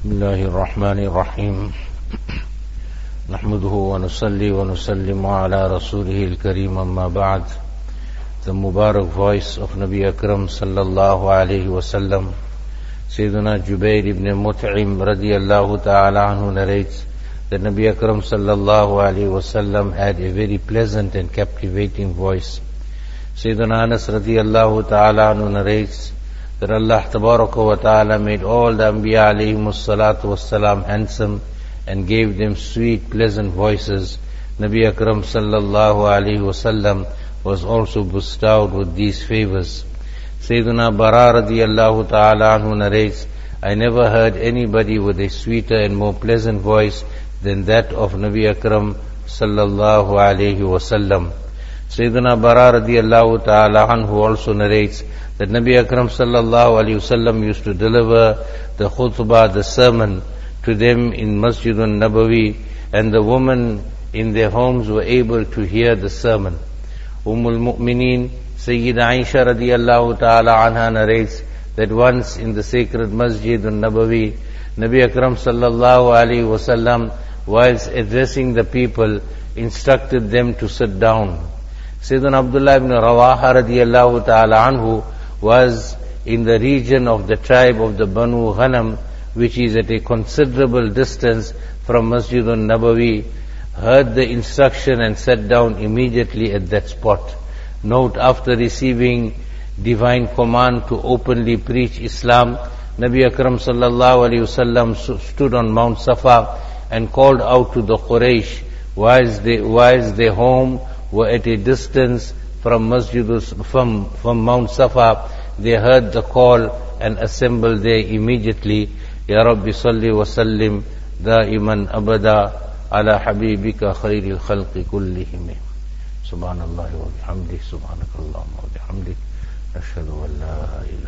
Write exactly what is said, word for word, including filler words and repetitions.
بسم الله الرحمن الرحيم نحمده ونصلي ونسلم على رسوله الكريم أما بعد. The Mubarak voice of Nabi Akram sallallahu alayhi wa sallam, Sayyidina Jubair ibn Mut'im radiyallahu ta'ala anhu narrates that Nabi Akram sallallahu alayhi wa sallam had a very pleasant and captivating voice. Sayyidina Anas radiyallahu ta'ala anhu narrates that Allah tabaraka wa ta'ala made all the Anbiya alayhimus salatu was salam handsome and gave them sweet, pleasant voices. Nabi Akram sallallahu alayhi wa sallam was also bestowed with these favors. Sayyidina Bara radiyallahu ta'ala anhu narrates, I never heard anybody with a sweeter and more pleasant voice than that of Nabi Akram sallallahu alayhi wa sallam. Sayyidina Bara radiyallahu ta'ala anhu also narrates that Nabi Akram sallallahu alayhi wa sallam used to deliver the khutbah, the sermon, to them in Masjidun Nabawi, and the women in their homes were able to hear the sermon. Ummul Mu'mineen Sayyida Aisha radiyallahu ta'ala anha narrates that once in the sacred Masjidun Nabawi, Nabi Akram sallallahu alayhi wa sallam, whilst addressing the people, instructed them to sit down. Sayyidina Abdullah ibn Rawaha radiyallahu ta'ala anhu was in the region of the tribe of the Banu Ghanam, which is at a considerable distance from Masjidun Nabawi, heard the instruction and sat down immediately at that spot. Note, after receiving divine command to openly preach Islam, Nabi Akram sallallahu alayhi wasallam stood on Mount Safa and called out to the Quraysh, whilst, they, whilst their home were at a distance from Masjidus, from, from Mount Safa. They heard the call and assembled there immediately. Ya Rabbi salli wa sallim daiman abada ala habibika khairil khalqi kullihim. Subhanallah wa bihamdih, subhanakallahumma wa bihamdik, nashhadu an la ilaha